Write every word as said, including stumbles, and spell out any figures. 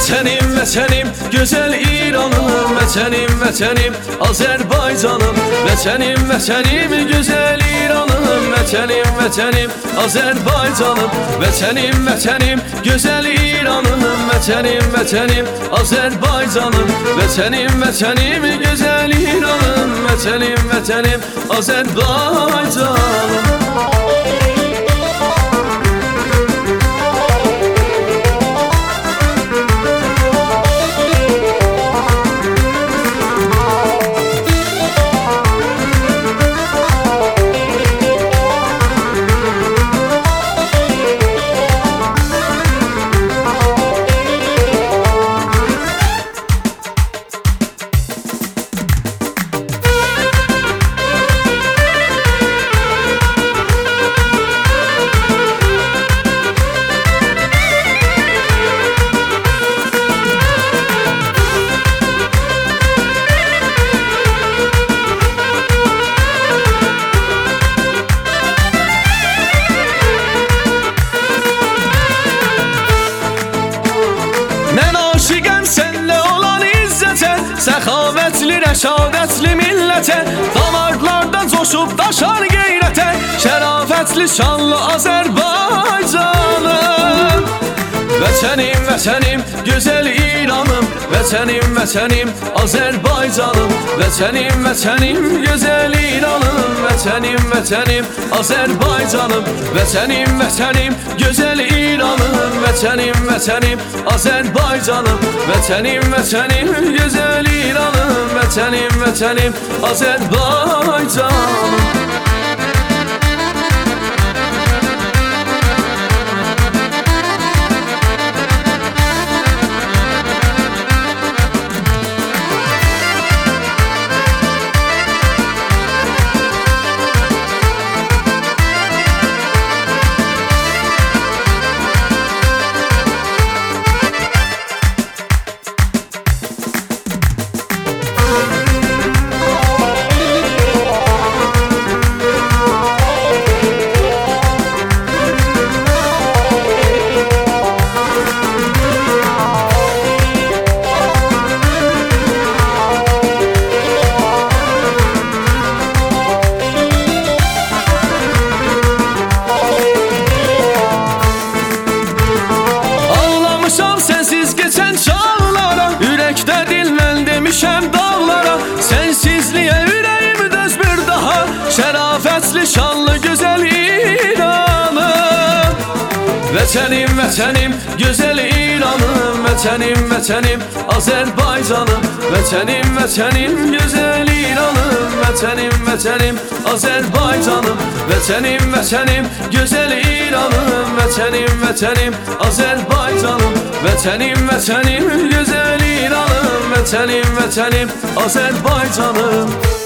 Vətənim, vətənim, gözəl İranım, vətənim, vətənim, Azərbaycanım. Vətənim, vətənim, gözəl İranım, vətənim, vətənim, Azərbaycanım. Vətənim, vətənim, gözəl İranım, vətənim, vətənim, Azərbaycanım. Vətənim, vətənim, gözəl İranım, vətənim, vətənim, Azərbaycanım. Mən aşiqəm sənlə olan izzətə, səxavətli, rəşadətli millətə, damarlarda coşub daşar qeyrətə, şərafətli, şanlı Azərbaycanım. Vətənim, vətənim, gözəl İranım, vətənim, vətənim, Azərbaycanım. Vətənim, vətənim, gözəl İranım, vətənim, vətənim, Azərbaycanım. Vətənim, vətənim, gözəl İranım, vətənim, vətənim, Azərbaycanım. Vətənim, vətənim, gözəl İranım, vətənim, vətənim, Azərbaycanım. Sensizliyə ürəyim dözmür daha, şərafətli, şanlı, gözəl İranım. Vətənim, vətənim, gözəl İranım, vətənim, vətənim, Azərbaycanım. Vətənim, vətənim, gözəl İranım, vətənim, vətənim, Azərbaycanım. Vətənim, vətənim, gözəl İranım, vətənim, vətənim, Azərbaycanım. Vətənim, vətənim, gözəl İranım, vətənim, vətənim, Azərbaycanım.